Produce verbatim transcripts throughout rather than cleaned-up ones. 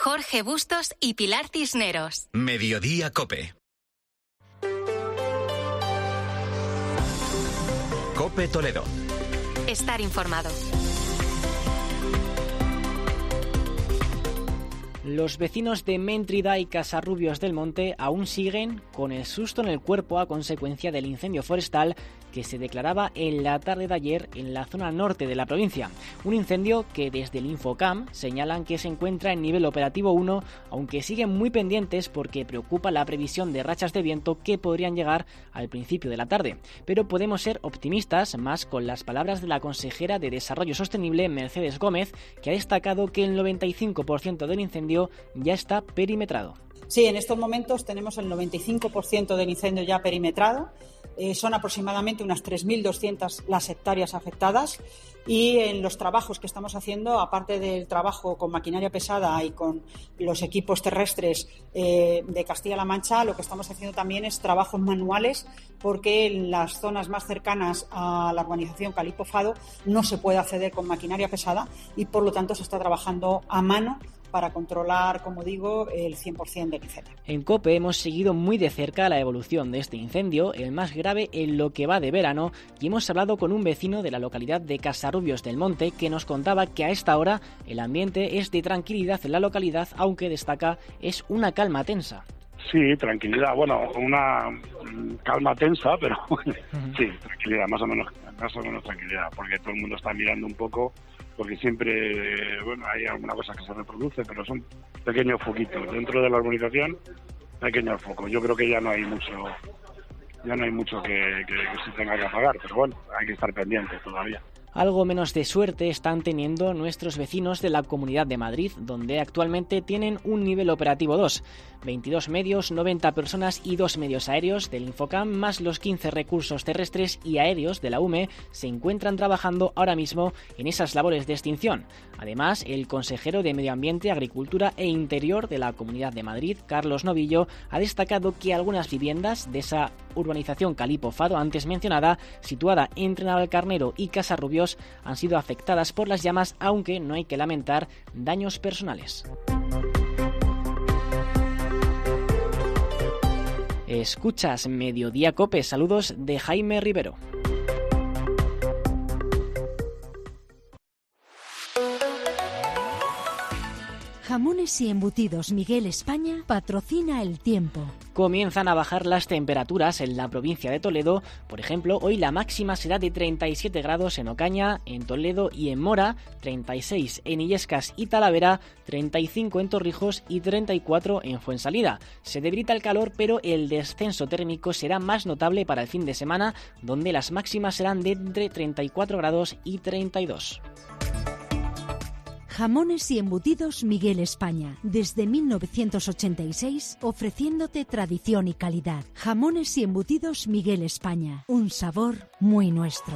Jorge Bustos y Pilar Cisneros. Mediodía COPE. COPE Toledo. Estar informado. Los vecinos de Méntrida y Casarrubios del Monte aún siguen con el susto en el cuerpo a consecuencia del incendio forestal que se declaraba en la tarde de ayer en la zona norte de la provincia. Un incendio que desde el Infocam señalan que se encuentra en nivel operativo uno, aunque siguen muy pendientes porque preocupa la previsión de rachas de viento que podrían llegar al principio de la tarde. Pero podemos ser optimistas, más con las palabras de la consejera de Desarrollo Sostenible, Mercedes Gómez, que ha destacado que el noventa y cinco por ciento del incendio ya está perimetrado. Sí, en estos momentos tenemos el noventa y cinco por ciento del incendio ya perimetrado. Eh, son aproximadamente unas tres mil doscientas las hectáreas afectadas y en los trabajos que estamos haciendo, aparte del trabajo con maquinaria pesada y con los equipos terrestres eh, de Castilla-La Mancha, lo que estamos haciendo también es trabajos manuales porque en las zonas más cercanas a la urbanización Calipo Fado no se puede acceder con maquinaria pesada y por lo tanto se está trabajando a mano para controlar, como digo, el cien por ciento del incendio. En COPE hemos seguido muy de cerca la evolución de este incendio, el más grave en lo que va de verano, y hemos hablado con un vecino de la localidad de Casarrubios del Monte que nos contaba que a esta hora el ambiente es de tranquilidad en la localidad, aunque destaca es una calma tensa. Sí, tranquilidad, bueno, una calma tensa, pero sí, tranquilidad, más o menos, más o menos tranquilidad, porque todo el mundo está mirando un poco, porque siempre, bueno, hay alguna cosa que se reproduce, pero son pequeños foquitos. Dentro de la urbanización, pequeños focos. Yo creo que ya no hay mucho, ya no hay mucho que, que, que se tenga que apagar, pero bueno, hay que estar pendiente todavía. Algo menos de suerte están teniendo nuestros vecinos de la Comunidad de Madrid, donde actualmente tienen un nivel operativo dos. veintidós medios, noventa personas y dos medios aéreos del Infocam, más los quince recursos terrestres y aéreos de la U M E, se encuentran trabajando ahora mismo en esas labores de extinción. Además, el consejero de Medio Ambiente, Agricultura e Interior de la Comunidad de Madrid, Carlos Novillo, ha destacado que algunas viviendas de esa urbanización Calipo Fado antes mencionada, situada entre Navalcarnero y Casarrubios, han sido afectadas por las llamas, aunque no hay que lamentar daños personales. Escuchas Mediodía COPE, saludos de Jaime Rivero. Jamones y Embutidos Miguel España patrocina el tiempo. Comienzan a bajar las temperaturas en la provincia de Toledo. Por ejemplo, hoy la máxima será de treinta y siete grados en Ocaña, en Toledo y en Mora, treinta y seis en Illescas y Talavera, treinta y cinco en Torrijos y treinta y cuatro en Fuensalida. Se debilita el calor, pero el descenso térmico será más notable para el fin de semana, donde las máximas serán de entre treinta y cuatro grados y treinta y dos. Jamones y Embutidos Miguel España, desde mil novecientos ochenta y seis, ofreciéndote tradición y calidad. Jamones y Embutidos Miguel España, un sabor muy nuestro.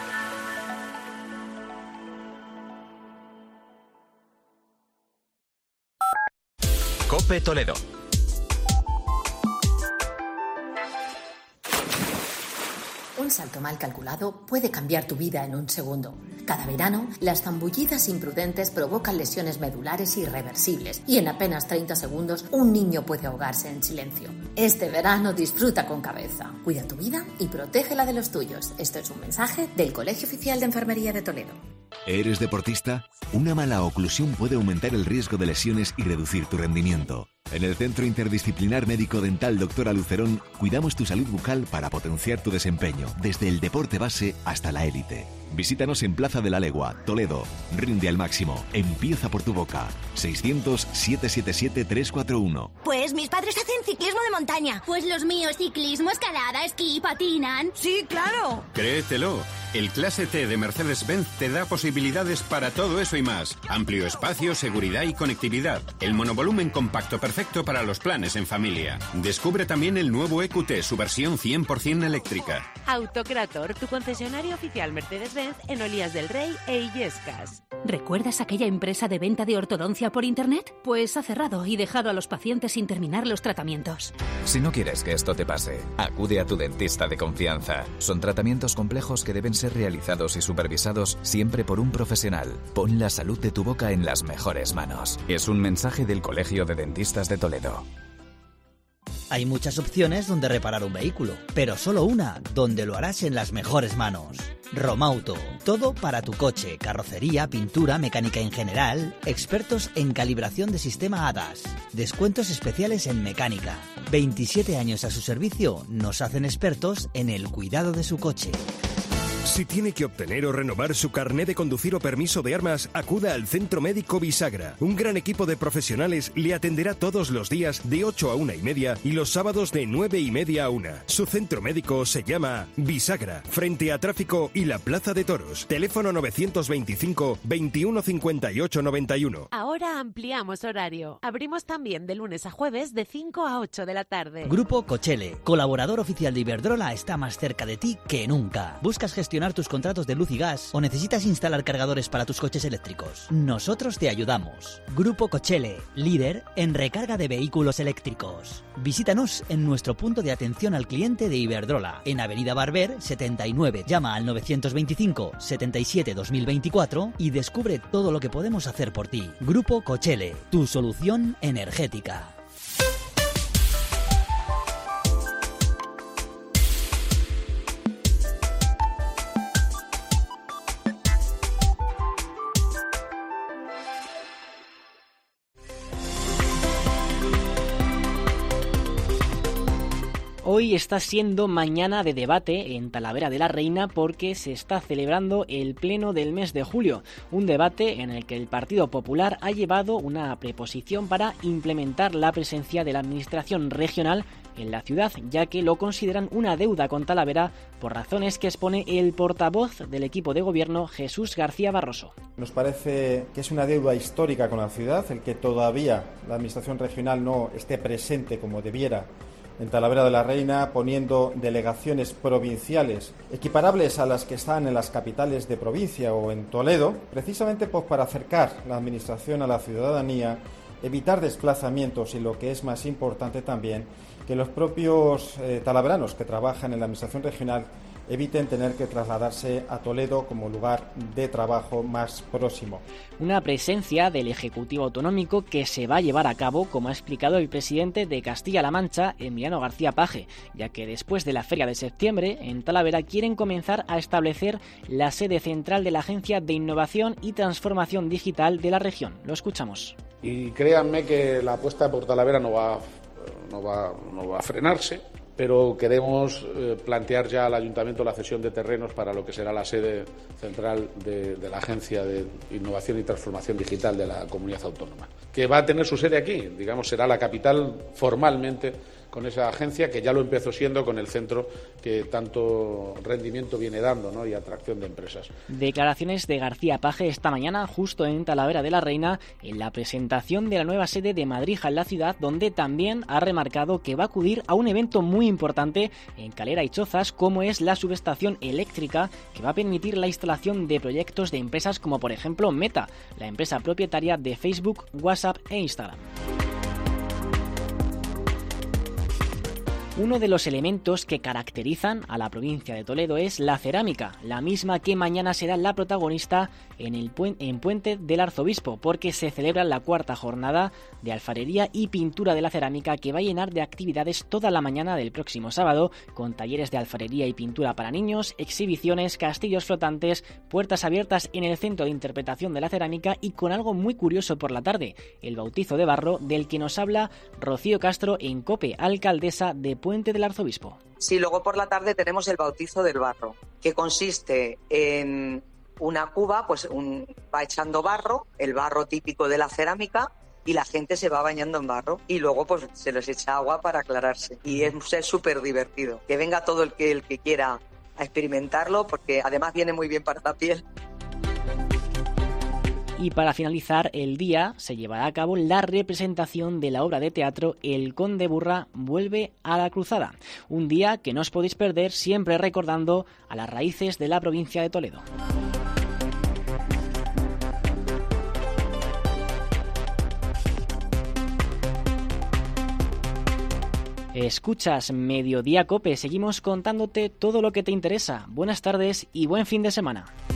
COPE Toledo. Un salto mal calculado puede cambiar tu vida en un segundo. Cada verano, las zambullidas imprudentes provocan lesiones medulares irreversibles y en apenas treinta segundos un niño puede ahogarse en silencio. Este verano disfruta con cabeza. Cuida tu vida y protégela de los tuyos. Esto es un mensaje del Colegio Oficial de Enfermería de Toledo. ¿Eres deportista? Una mala oclusión puede aumentar el riesgo de lesiones y reducir tu rendimiento. En el Centro Interdisciplinar Médico Dental Doctora Lucerón cuidamos tu salud bucal para potenciar tu desempeño, desde el deporte base hasta la élite. Visítanos en Plaza de la Legua, Toledo. Rinde al máximo. Empieza por tu boca. seiscientos, setecientos setenta y siete, trescientos cuarenta y uno. Pues mis padres hacen ciclismo de montaña. Pues los míos ciclismo, escalada, esquí, patinan. Sí, claro. Créetelo. El Clase T de Mercedes-Benz te da posibilidades para todo eso y más. Amplio espacio, seguridad y conectividad. El monovolumen compacto perfecto para los planes en familia. Descubre también el nuevo E Q T, su versión cien por ciento eléctrica. Autocrator, tu concesionario oficial Mercedes-Benz en Olías del Rey e Illescas. ¿Recuerdas aquella empresa de venta de ortodoncia por internet? Pues ha cerrado y dejado a los pacientes sin terminar los tratamientos. Si no quieres que esto te pase, acude a tu dentista de confianza. Son tratamientos complejos que deben ser realizados y supervisados siempre por un profesional. Pon la salud de tu boca en las mejores manos. Es un mensaje del Colegio de Dentistas de Toledo. Hay muchas opciones donde reparar un vehículo, pero solo una donde lo harás en las mejores manos. Romauto, todo para tu coche, carrocería, pintura, mecánica en general, expertos en calibración de sistema A D A S, descuentos especiales en mecánica. veintisiete años a su servicio nos hacen expertos en el cuidado de su coche. Si tiene que obtener o renovar su carné de conducir o permiso de armas, acuda al Centro Médico Bisagra. Un gran equipo de profesionales le atenderá todos los días de ocho a una y media y los sábados de nueve y media a una. Su centro médico se llama Bisagra, frente a Tráfico y la Plaza de Toros. Teléfono novecientos veinticinco, veintiuno cincuenta y ocho noventa y uno. Ahora ampliamos horario. Abrimos también de lunes a jueves de cinco a ocho de la tarde. Grupo Cochele, colaborador oficial de Iberdrola, está más cerca de ti que nunca. ¿Buscas gestionar tus contratos de luz y gas o necesitas instalar cargadores para tus coches eléctricos? Nosotros te ayudamos. Grupo Cochele, líder en recarga de vehículos eléctricos. Visítanos en nuestro punto de atención al cliente de Iberdrola, en Avenida Barber setenta y nueve. Llama al novecientos veinticinco, setenta y siete, dos mil veinticuatro y descubre todo lo que podemos hacer por ti. Grupo Cochele, tu solución energética. Hoy está siendo mañana de debate en Talavera de la Reina porque se está celebrando el pleno del mes de julio, un debate en el que el Partido Popular ha llevado una preposición para implementar la presencia de la Administración regional en la ciudad, ya que lo consideran una deuda con Talavera por razones que expone el portavoz del equipo de gobierno, Jesús García Barroso. Nos parece que es una deuda histórica con la ciudad, el que todavía la Administración regional no esté presente como debiera en Talavera de la Reina, poniendo delegaciones provinciales equiparables a las que están en las capitales de provincia o en Toledo, precisamente pues para acercar la administración a la ciudadanía, evitar desplazamientos y, lo que es más importante también, que los propios eh, talaveranos que trabajan en la administración regional eviten tener que trasladarse a Toledo como lugar de trabajo más próximo. Una presencia del Ejecutivo Autonómico que se va a llevar a cabo, como ha explicado el presidente de Castilla-La Mancha, Emiliano García Paje, ya que después de la feria de septiembre, en Talavera quieren comenzar a establecer la sede central de la Agencia de Innovación y Transformación Digital de la región. Lo escuchamos. Y créanme que la apuesta por Talavera no va, no va, no va a frenarse, pero queremos eh, plantear ya al Ayuntamiento la cesión de terrenos para lo que será la sede central de, de la Agencia de Innovación y Transformación Digital de la Comunidad Autónoma, que va a tener su sede aquí, digamos, será la capital formalmente con esa agencia, que ya lo empezó siendo con el centro que tanto rendimiento viene dando, ¿no?, y atracción de empresas. Declaraciones de García Paje esta mañana justo en Talavera de la Reina en la presentación de la nueva sede de Madrija en la ciudad, donde también ha remarcado que va a acudir a un evento muy importante en Calera y Chozas, como es la subestación eléctrica, que va a permitir la instalación de proyectos de empresas como por ejemplo Meta, la empresa propietaria de Facebook, WhatsApp e Instagram. Uno de los elementos que caracterizan a la provincia de Toledo es la cerámica, la misma que mañana será la protagonista en el puen- en Puente del Arzobispo, porque se celebra la cuarta jornada de alfarería y pintura de la cerámica, que va a llenar de actividades toda la mañana del próximo sábado, con talleres de alfarería y pintura para niños, exhibiciones, castillos flotantes, puertas abiertas en el centro de interpretación de la cerámica y con algo muy curioso por la tarde, el bautizo de barro, del que nos habla Rocío Castro en COPE, alcaldesa de Puente del Arzobispo. Sí, luego por la tarde tenemos el bautizo del barro, que consiste en una cuba, pues un, va echando barro, el barro típico de la cerámica, y la gente se va bañando en barro y luego pues se les echa agua para aclararse. Y es súper divertido. Que venga todo el que, el que quiera a experimentarlo, porque además viene muy bien para la piel. Y para finalizar el día se llevará a cabo la representación de la obra de teatro El Conde Burra vuelve a la cruzada. Un día que no os podéis perder, siempre recordando a las raíces de la provincia de Toledo. Escuchas Mediodía Cope, seguimos contándote todo lo que te interesa. Buenas tardes y buen fin de semana.